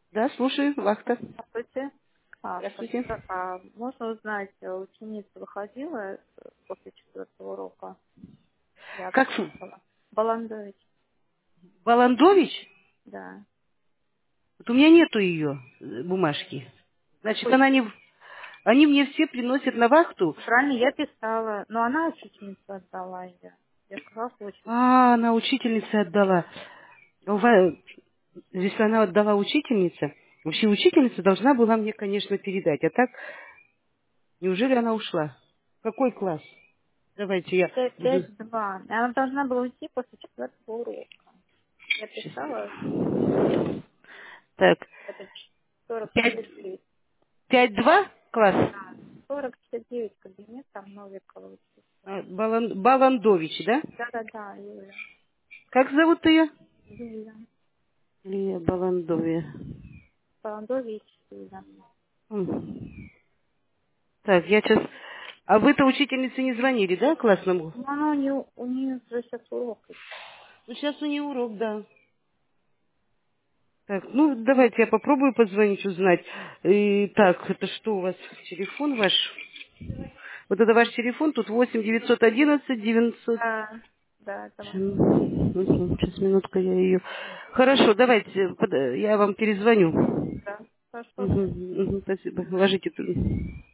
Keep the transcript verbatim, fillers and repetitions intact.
Да, слушаю, вахта. Здравствуйте. А, Здравствуйте. скажите, а можно узнать, э, ученица выходила э, после четвертого урока? Я Как ф- отслушала. Баландович, Баландович? да. Вот у меня нету ее э, бумажки. Значит, Какой? она не... в- Они мне все приносят на вахту. Правильно, я писала, но она учительница отдала ее. Я сказала, что учительница. А, она учительнице отдала. У ва- Если она отдала учительнице, вообще учительница должна была мне, конечно, передать. А так, неужели она ушла? Какой класс? Давайте я буду... Пять два. Она должна была уйти после четвертого урока. Я Сейчас. писала, Так, это сорок пять, пятьдесят девять. пять два класс? Да, сорок пятьдесят девять кабинет, там Новикова учится. А, Балан- Баландович, да? Да-да-да, Юля. Как зовут ее? Юля. Лия Баландовия. Баландович, Юля. М. Так, я сейчас... А вы-то учительнице не звонили, да, классному? Ну, она у нее, у нее же сейчас урок. Ну, сейчас у нее урок, да. Так, ну, давайте я попробую позвонить, узнать. И, так, это что у вас? Телефон ваш? Вот это ваш телефон, тут восемь девятьсот одиннадцать девятьсот... Да, да, это мой. Сейчас, минутка, я ее... Хорошо, давайте, под- я вам перезвоню. Да, хорошо, Мгм, да. мгм, спасибо. Ложите туда.